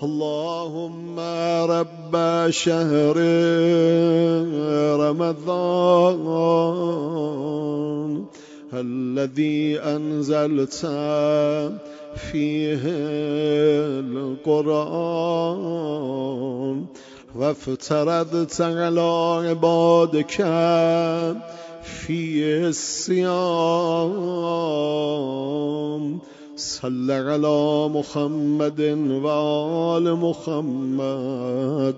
اللهم رب شهر رمضان الذي أنزلت فيه القرآن وافترضت على عبادك فيه الصيام صل على محمد وآل محمد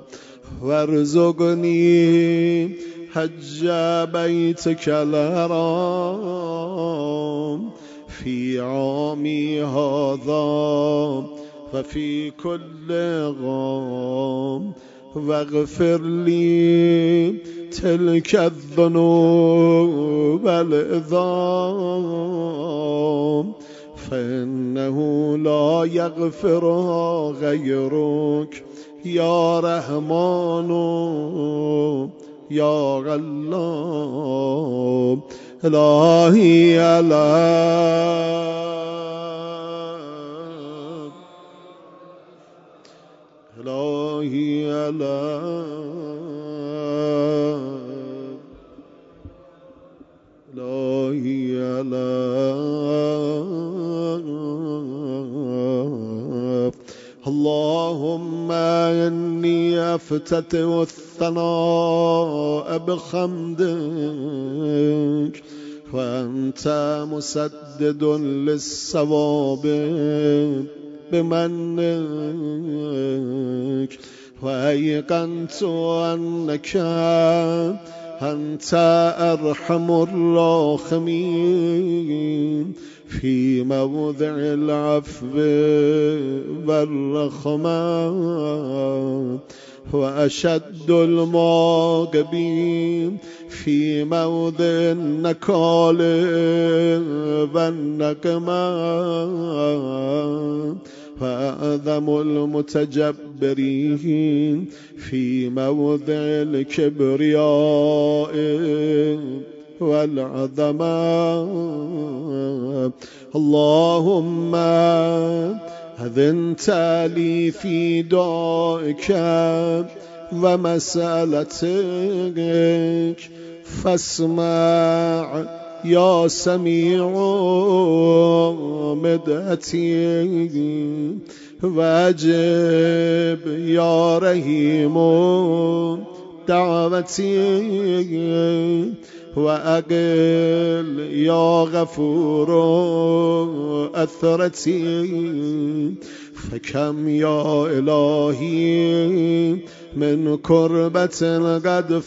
وارزقني حج بيتك الحرام في عامي هذا وفي كل عام واغفر لي تلك الذنوب العظام فإنه لا يغفرها غيرك يا رحمن يا الله إلهي إلهي اللهم إني أفتتح الثناء بحمدك وأنت مسدد للصواب بمنك وأيقنت أنك أنت أرحم الراحمين في موضع العفو والرحمة وأشد المعاقبين في موضع النكال والنقمة وأعظم المتجبرين في موضع الكبرياء والعظمة اللهم أذنت لي في دعائك ومسألتك فاسمع يا سميع مدعتي واجب يا رحيم دعوتي وأقل يا غفور أثرتي فكم يا إلهي من كربة قد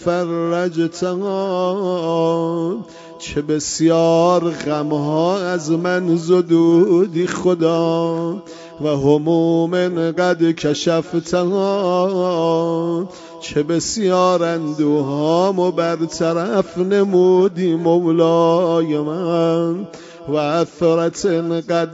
فرجتها چه بسیار غمها از من زدودی خدا و هموم قد کشفتها چه بسیار اندوهامو برطرف نمودی مولای من و اثرت قد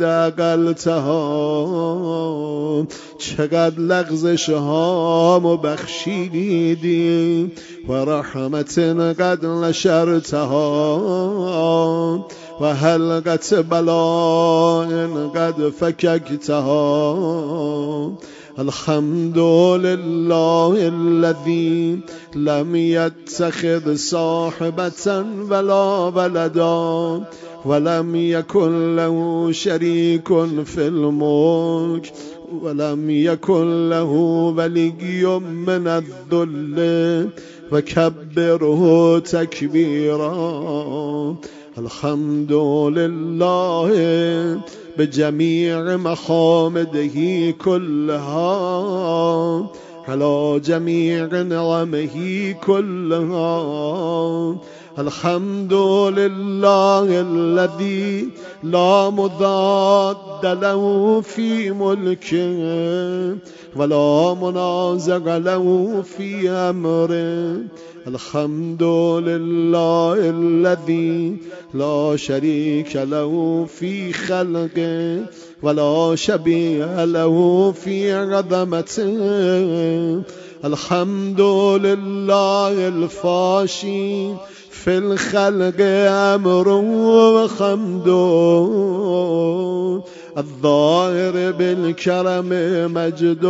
اقلتها چقدر لغزشهامو بخشیدی و رحمت قد نشرتها و حلقت بلاء قد فككتها الحمد لله الذي لم يتخذ صاحبة ولا ولدا ولم يكن له شريك في الملك ولم يكن له ولي من الذل وكبره تكبيرا الحمد لله بجميع محامده كلها على جميع نعمه كلها الحمد لله الذي لا مضاد له في ملكه ولا منازع له في أمره الحمد لله الذي لا شريك له في خلقه ولا شبيه له في عظمته الحمد لله الفاشي في الخلق أمر وحمد الظاهر بالكرم مجد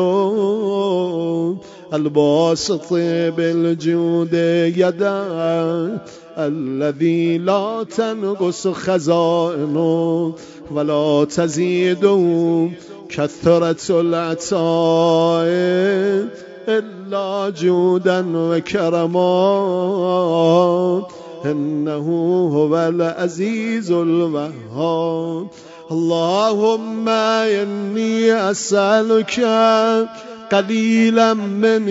الباسط بالجود يدا الذي لا تنقص خزائنه ولا تزيد كثرة العطاء إلا جودا وكرما إنه هو العزيز الوهاب اللهم إني أسألك قليلا من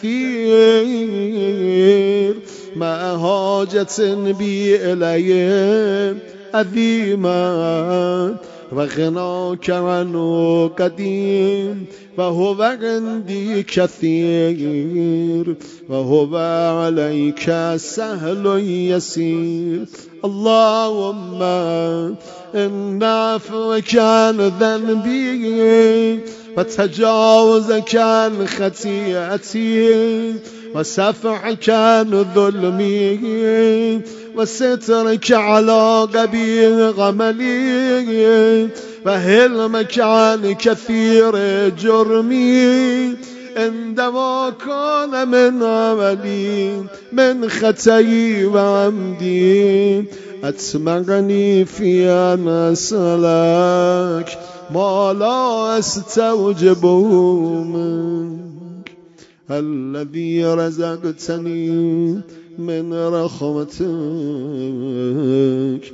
كثير مع حاجة بي إليه عظيما وغناك عنه قديم وهو عندي كثير وهو عليك سهل يسير اللهم إن عفوك عن ذنبي وتجاوزك عن خطيئتي وسفعك عن ظلمي وسترك على قبيح عملي وحلمك عن كثير جرمي عندما كان من عملي من خطئي وعمدي أتمرني في أن أسألك ما لا أستوجبه منك الذي رزقتني من رحمتك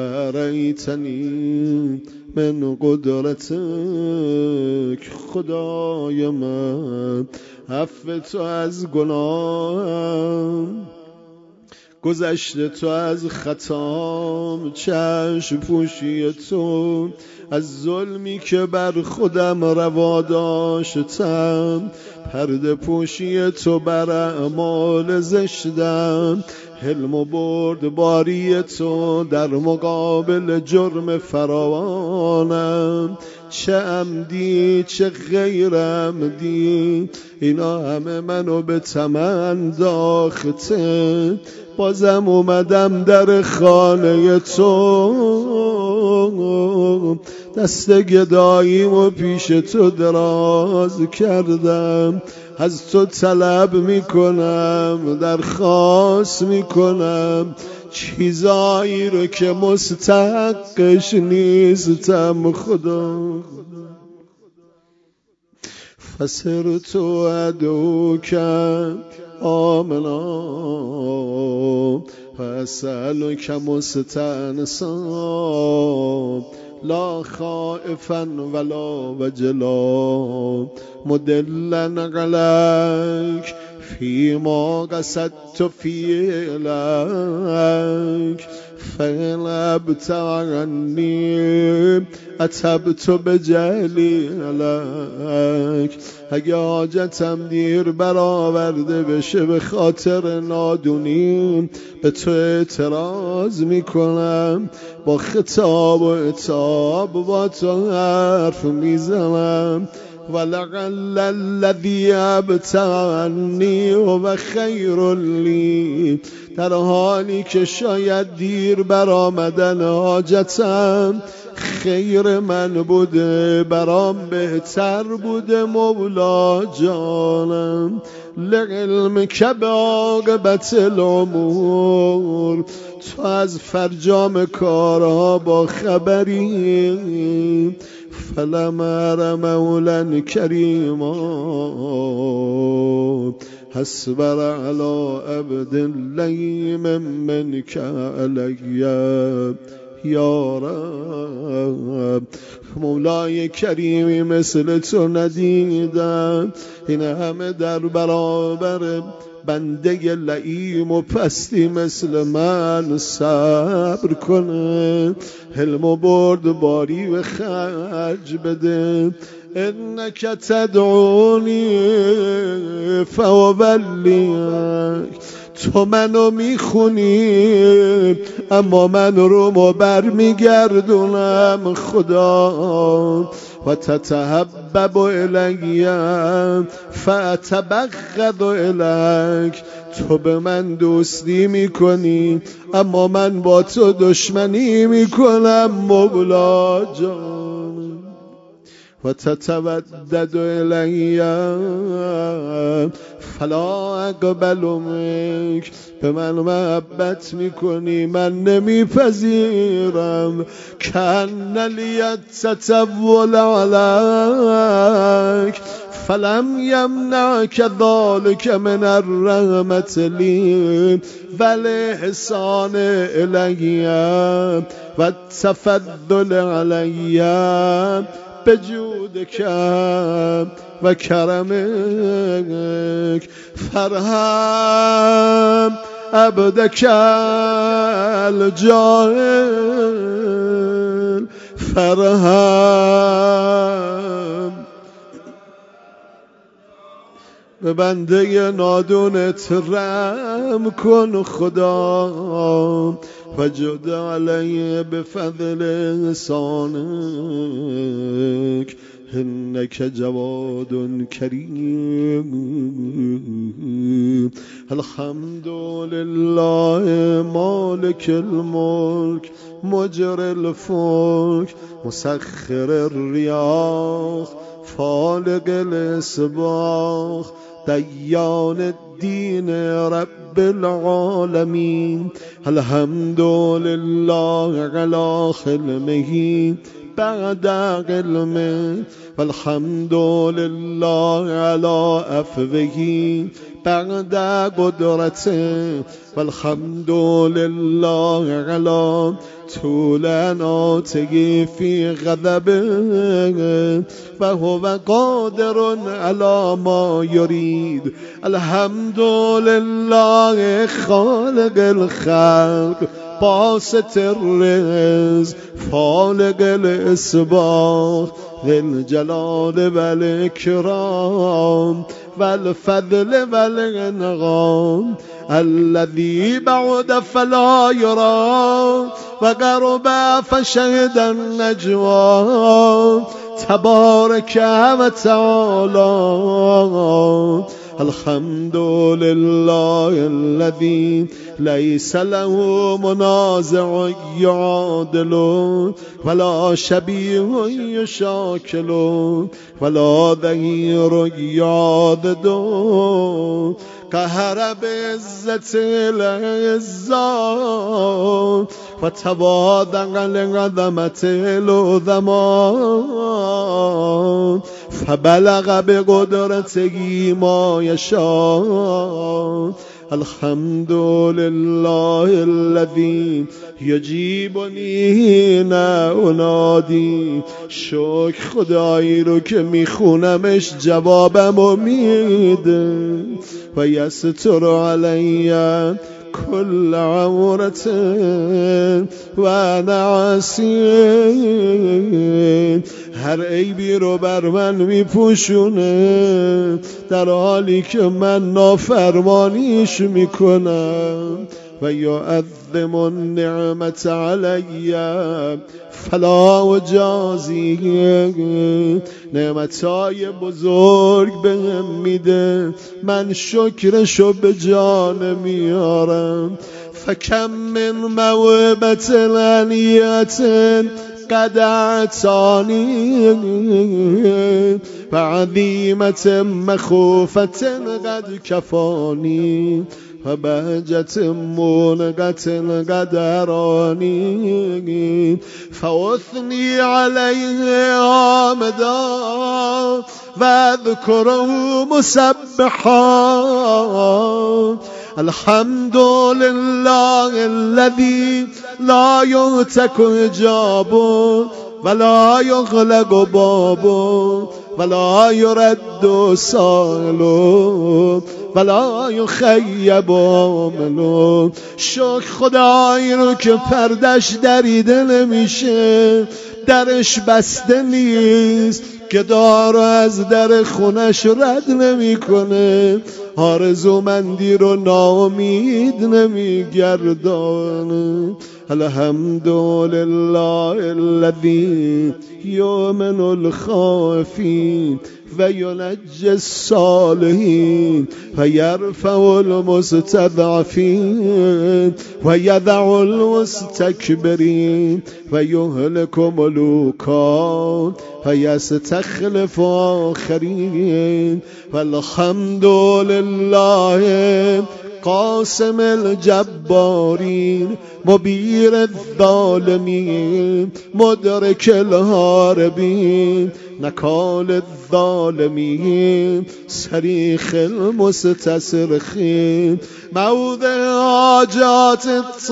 فرأيتني من قدرتك خدای من عفو تو از گناهم گذشته تو از خطام چشم پوشی تو از ظلمی که بر خودم روا داشتم پرده پوشی تو بر اعمال زشتم حلم و بردباری تو در مقابل جرم فراوانم چه عمدی چه غیر عمدی اینا همه منو به طمع انداخته بازم اومدم در خانه تو دست گداییمو پیش تو دراز کردم از تو طلب میکنم درخواست میکنم چیزایی رو که مستحقش نیستم خدا فسرت ادعوک آمنا فاسألک مستأنسا لا خائفا ولا وجلا مدلا عليك فيما قصدت فيه لك فإن ابتغني اتبت بجهلی عليك اگه حاجتم دیر برآورده بشه به خاطر نادونی به تو اعتراض میکنم با خطاب و عتاب با تو حرف میزنم ولعل الذی ابتغنی و خیر لی در حالی که شاید دیر برآمدن حاجتم خیر من بوده برام بهتر بوده مولا جانم لعلم که به عاقبت الامور تو از فرجام کارها با خبری فلمر مولا کریما حسبر علی عبد لیم منک علی یا رب مولای کریمی مثل تو ندیدم این همه در برابر بنده لئیم و پستی مثل من صبر کنه حلم و بردباری و خرج بده انک تدعونی فاولیک تو منو میخونی اما من رو بر میگردونم خدا و تتحبب الی فاتبغض الیک. تو به من دوستی میکنی اما من با تو دشمنی میکنم مولا جان. و تتودد الی فلا اقبل منک. به من محبت میکنی من نمیپذیرم. کان لی تطول علیک فلم یمنعک ذلک من الرحمة لی والاحسان الی والتفضل علی بجودک و کرمک. فرحم عبدک الجاهل. فرحم به بنده نادونت رحم کن خدا. وجد علی بفضل احسانک انک جواد کریم. الحمد لله مالک الملک مجر الفلک مسخر الریاح فالق الاصباح دیان الدین رب العالمین. الحمد لله علی حلمه بعد علمه والحمد لله علی عفوه بعد قدرته والحمد لله علی طول اناته فی غضبه و هو قادر علی ما یرید. الحمد لله خالق الخلق باسط الرزق فالق الاصباح ذی الجلال والاکرام والفضل والانعام الذي بعد فلا يرى وقرب فشهد النجوى تبارك وتعالى. الحمد لله الذي ليس له منازع يعادل ولا شبيه يشاكل ولا ظهير يعاضد. قهر بعزة العزة وتواضع لعظمة العظماء فبلغ بقدرته ما يشاء. الحمد لله الذي یجیبنی حین انادی. شکر خدایی رو که میخونمش جوابمو میده. و یستر علی کل عورت و انا عصی. هر عیبی رو بر من میپوشونه در حالی که من نافرمانیش میکنم. و یعظم النعمت علی فلا اجازی. نعمتهای بزرگ بهم میده من شکرشو به جان میارم. فکم من موهبت العلیت قد اعطانی و عظیمت مخوفت قد کفانی و بهجت منقت قد ارانی فاثنی علیه حامدا و اذکره مسبحا. الحمد لله الذي لا يهتك حجاب ولا يغلق باب ولا يرد سائل ولا یخیب عمله. شکر خدایی رو که پردش دریده نمیشه، درش بسته نیست که دار از در خونش رد نمیکنه، آرزومندی رو ناامید نمیگردانه. الحمدلله الذی یؤمن الخائفین و ینجی الصالحین و یرفع المستضعفین و یضع المستکبرین و یهلک ملوکا و یستخلف آخرین. والحمدلله قاسم الجبارین مبیر الظالمین مدرک الهاربین نکال الظالمین صریخ المستصرخین موضع حاجات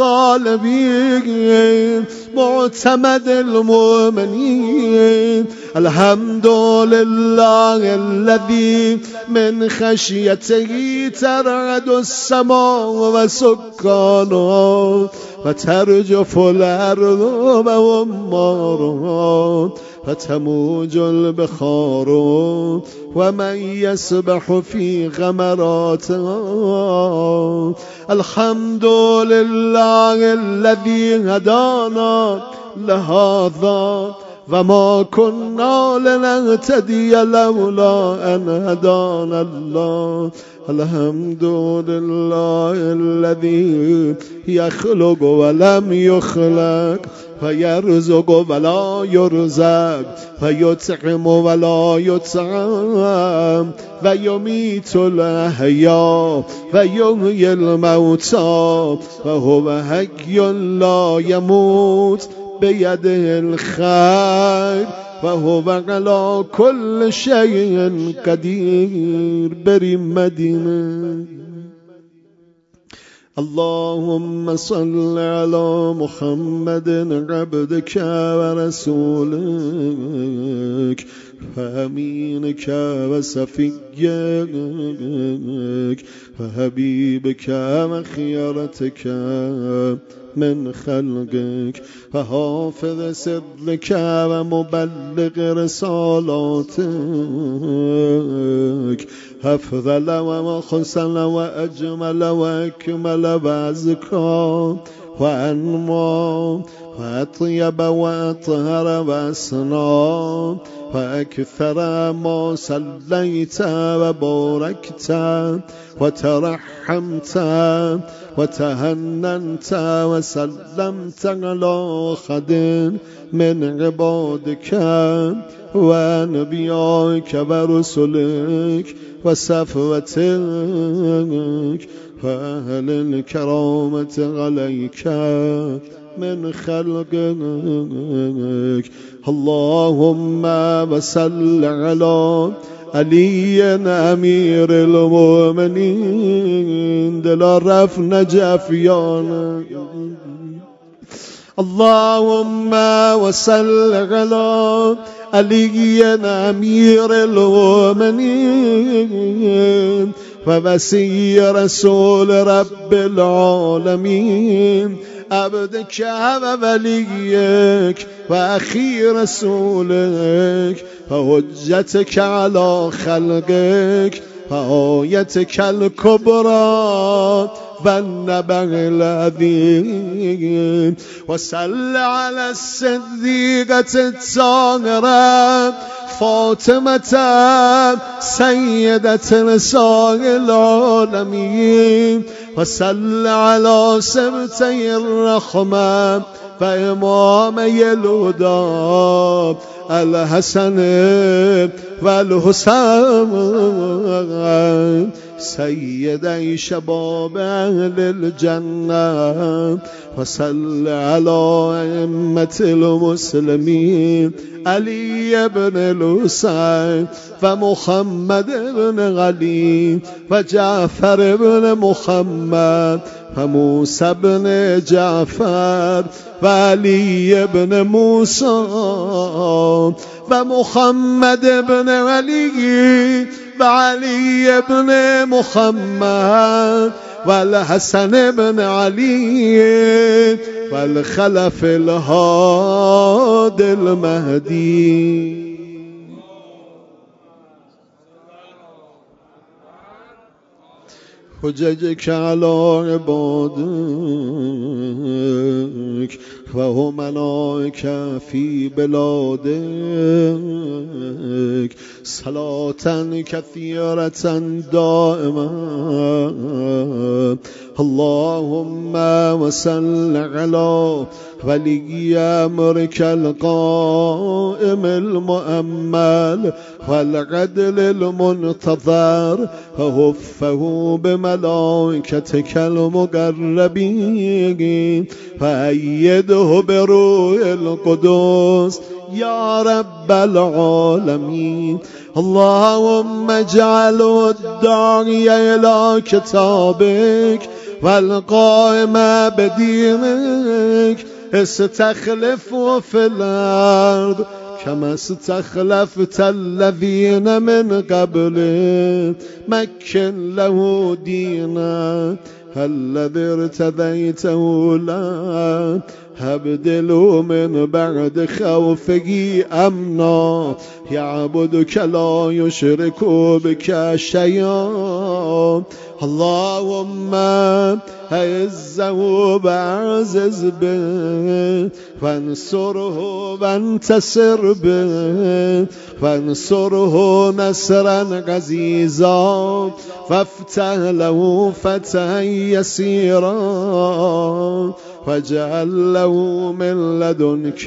الطالبین معتمد المؤمنین. الحمدلله الذی من خشیته ترعد السماء و سکانها و ترجف الارض و عمارها و تموج البخار و من یسبح فی غمراتها. الحمدلله الذی هدانا لهذا و ما كنا لنهتدی لولا ان هدانا الله. الحمدلله الذی یخلق ولم یخلق و یرزق ولا یرزق و یطعم ولا یطعم و یمیت الاحیا و یحیی الموتی و هو حی لا یموت بیده الخیر و هو علی کل شیء قدیر. بریم مدینه. اللهم صل على محمد عبدك ورسولك وأمينك وصفيك وحبيبك وخيرتك من خلقك وحافظ سرك ومبلغ رسالاتك أفضل وأحسن وأجمل وأكمل وأزكى وأنمى وأطيب وأطهر وأسنى وأكثر ما صليت وباركت وترحمت وتهننت وسلمت على أحد من عبادك وأنبيائك ورسلك وصفوتك وأهل الكرامة عليك من خلقك. اللهم وصل على علي امیر المؤمنین. دلا رفت نجفیان. اللهم وصل على علي امیر المؤمنین و وصی رسول رب العالمین عبدك ووليك وأخي رسولك وحجتك على خلقك وآيتك الكبرى والنبأ العظيم. وصل على الصديقة الطاهرة فاطمة سيدة نساء العالمين. وصل على سبتي الرحمة وإمامي الهدى الحسن والحسين سيدي شباب أهل الجنة. وصل على أئمة المسلمين علي بن الحسين ومحمد بن علي وجعفر بن محمد وموسى بن جعفر وعلي بن موسى ومحمد بن علي بعلي بن محمد والحسن بن علي والخلف الهادي المهدي. حججك على عبادك وأمنائك في بلادك صلاة كثيرة دائمة. اللهم وصل على ولي أمرك القائم المؤمل والعدل المنتظر وهفه بملائكتك المقربين فأيده بروح القدس يا رب العالمين. اللهم اجعله الداعي إلى كتابك والقائم بدينك استخلفه في الأرض كما استخلفت الذين من قبله. مكن له دينا الذي ارتضيته له هبدله من بعد خوفه أمنا يعبدك لا يشرك بك شيئا. اللهم أعزه بعزز به وانصره وانتصر به وانصره نصرا عزيزا وافتح له فتحا يسيرا واجعل له من لدنك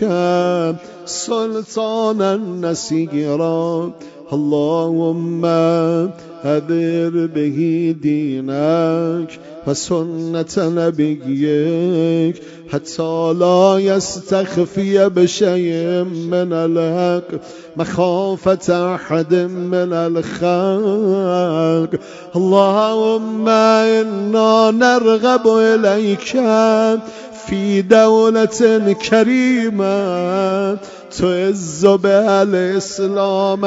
سلطانا نصيرا. اللهم أذر به دينك وسنة نبيك حتى لا يستخفي بشيء من الحق مخافة أحد من الخلق. اللهم إنا نرغب إليك في دولة كريمة تعز بها الإسلام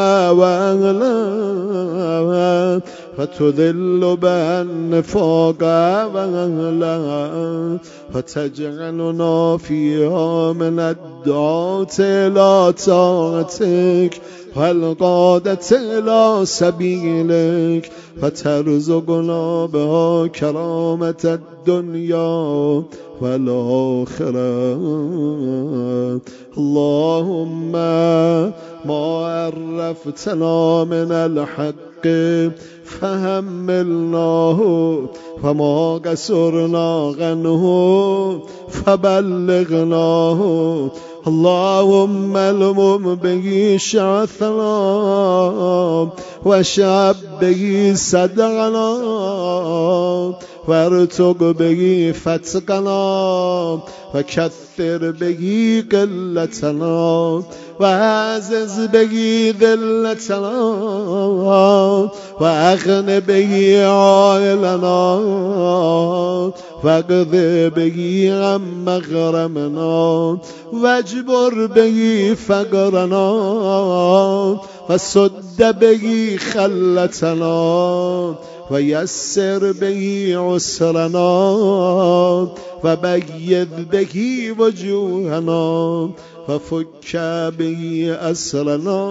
وأهله وتذل بها النفاق وأهله وتجعلنا فيها من الدعاة إلى طاعتك والقادة إلى سبيلك وترزقنا بها كرامة الدنيا والآخرة. اللهم ما عرفتنا من الحق فحملناه وما قصرنا عنه فبلغناه. اللهم الم به شعثنا وشعب به صدرنا وارتق به فتقنا وكثر به قلتنا وعزز به ذلتنا وأغن به عائلنا واقض به عن مغرمنا واجبر به فقرنا وسد به خلتنا ويسر به عسرنا وبيض به وجوهنا وفك به أسرنا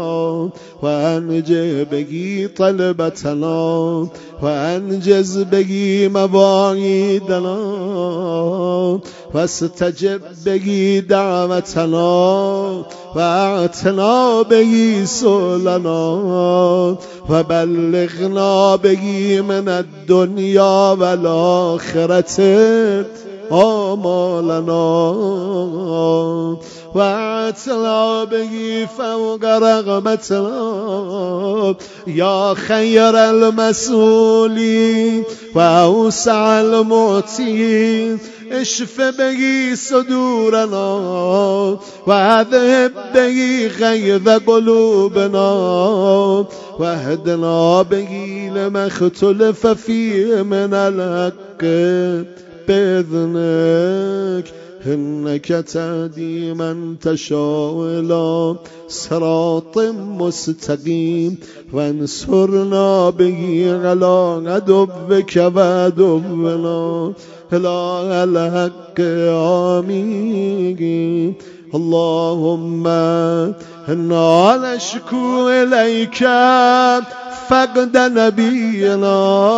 وأنجه به طلبتنا وأنجز به مواعيدنا واستجب به دعوتنا وأعتنا به سؤلنا وبلغنا به من الدنيا والآخرة آمالنا وأعتنا به فوق رغبتنا يا خير المسؤولين وأوسع المعطين. اشف به صدورنا وأذهب به غيظ قلوبنا واهدنا به لما اختلف فيه من الحق بإذنك إنك تهدي من تشاء إلى صراط مستقيم وانصرنا به على عدوك وعدونا إلى الحق آمين. اللهم إنا نشكو إليك فقد نبينا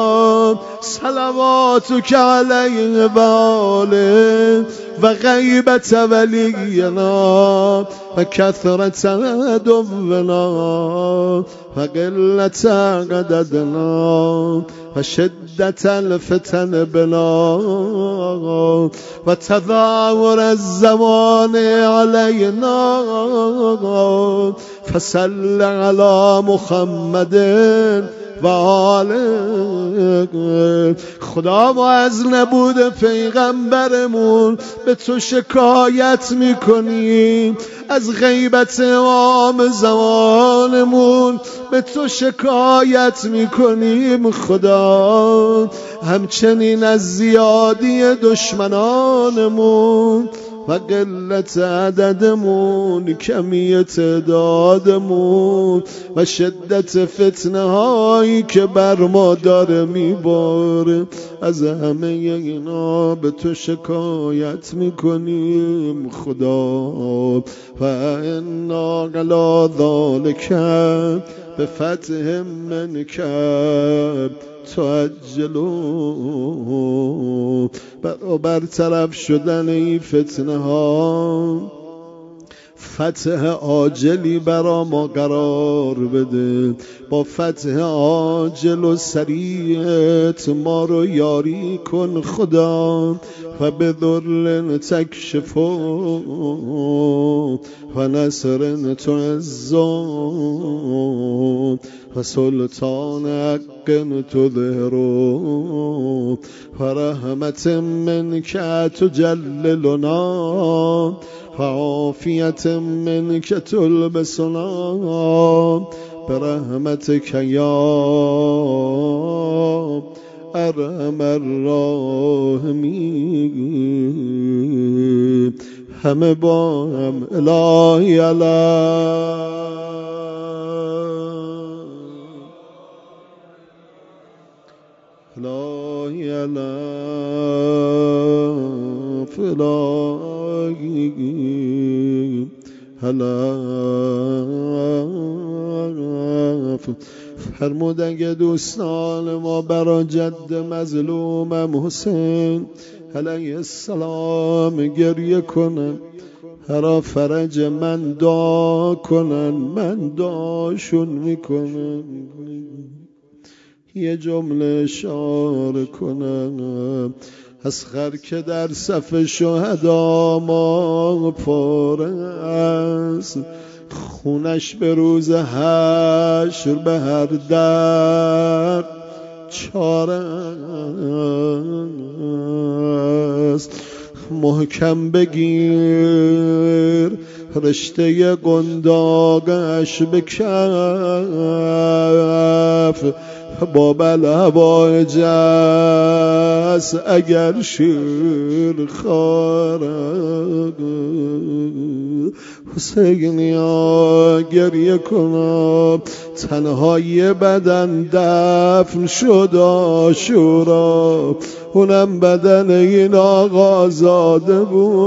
صلواتك عليه وآله وغيبة ولينا وكثرة عدونا وقلة عددنا وشدة الفتن بنا وتظاهر الزمان علينا فصل على محمد و آله. خدا ما از نبود پیغمبرمون به تو شکایت میکنیم، از غیبت امام زمانمون به تو شکایت میکنیم خدا، همچنین از زیادی دشمنانمون و قلت عددمون، کمی تعدادمون و شدت فتنه هایی که بر ما داره میباره، از همه اینا به تو شکایت میکنیم خدا. و انا علی ذالک بفتح منک تعجلوا، برطرف شدن این فتنه ها فتح عاجلی برا ما قرار بده، با فتح عاجل و سریعت ما رو یاری کن خدا. و به ذل تکشفو و نصر تعزو و سلطان حق تظهرو و رحمت منک تجللنا و عافیت منک تلبسنا برحمتک یا ارحم الراحمین. همه با هم الهی الهی فرمود اگه دوستان ما برا جد مظلومم حسین علیه السلام گریه کنن، هر فرج من دعا کنن، من دعاشون میکنم، یه جمله اشاره کنم. اصغر که در صف شهدا ما پاره است، خونش به روز حشر به هر در چاره است. محکم بگیر رشته قنداقش به کف، با بلهوایج است اگر شیر خارد. حسینیا گریه کنم، تنهای بدن دفن شد عاشورا، اونم بدن این آقا زاده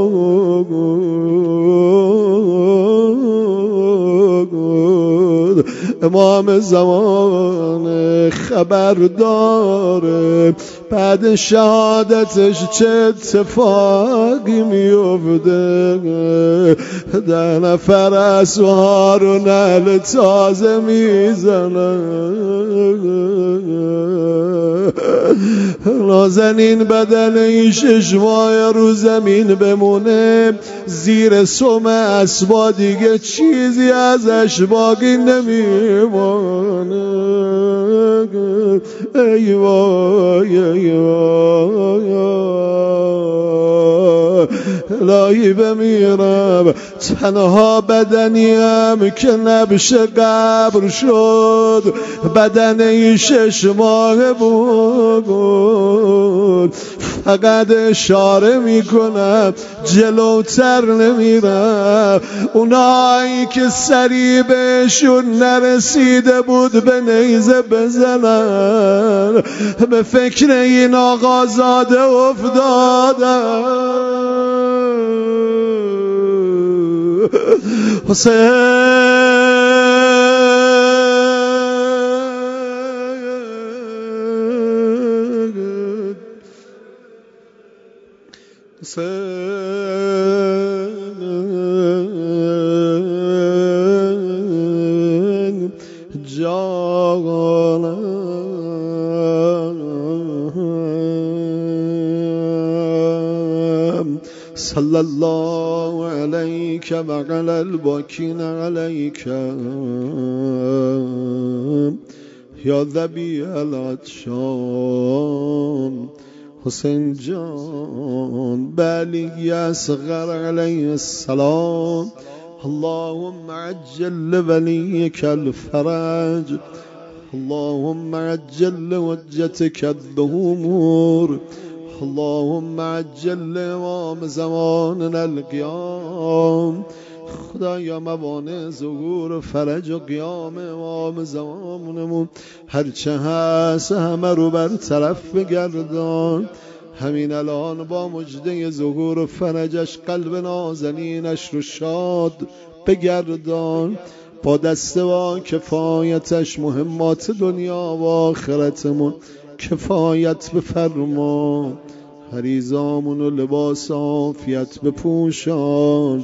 بود. امام زمان خبر داره بعد شهادتش چه اتفاقی میفته. 10 نفر از هارون نعل تازه میزنن، نازنین بدن این 6 ماه رو زمین بمونه، زیر سم اسبا دیگه چیزی ازش باقی نمیمونه. ای وای ای وای الهی بمیرم. تنها بدنیم که نبش قبر شد بدنه 6 ماه بود. فقط اشاره میکنم جلوتر نمیرم. اونایی که سری بهشون نرسیده بود به نیزه بزنن. به فکر این آقازاده افتادم. حسین جانم صلی الله علیک و علی الباکین علیک یا ذبیح العطشان. حسین جان به علی اصغر علیه السلام اللهم عجل لولیک الفرج، اللهم عجل لوجتك الظهور، اللهم عجل لامام زماننا القیام. خدایا موانع ظهور و فرج و قیام امام زمانمون هرچه هست همه رو برطرف بگردان. همین الان با مجده ظهور و فرجش قلب نازنینش رو شاد بگردان. با دست و کفایتش مهمات دنیا و آخرتمون کفایت بفرما. حریزامون و لباس عافیت بپوشان.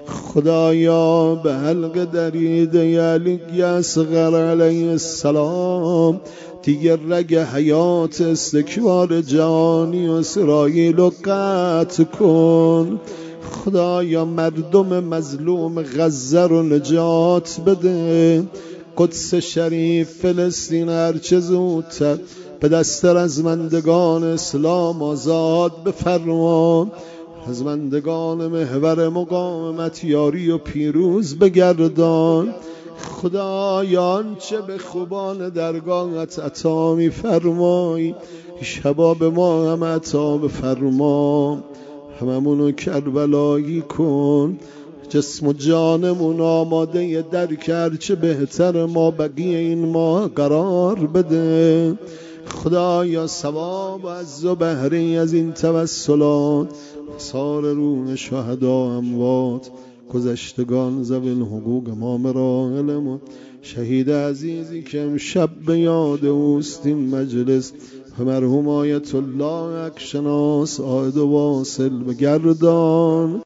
خدایا به حلق دریده علی اصغر علیه السلام دیگر رگ حیات استکبار جهانی و اسرائیل رو قطع کن. خدایا مردم مظلوم غزه رو نجات بده. قدس شریف فلسطین هرچه زودتر به دست رزمندگان اسلام آزاد بفرما. رزمندگان محور مقاومت یاری و پیروز بگردان. خدایا آنچه به خوبان درگاهت عطا می‌فرمایی شبا به ما هم عطا بفرما. هممونو کربلایی کن. جسم و جانمون آماده درک هرچه بهتر ما بقیه این ماه قرار بده. خدایا ثواب و عز و بهره از این توسلات سار روح شهدا اموات گذشتگان ذوی الحقوق امام راحلمون شهید عزیزی که امشب به یاد اوست این مجلس و مرحوم آیت الله اکشناس عاید و واصل بگردان.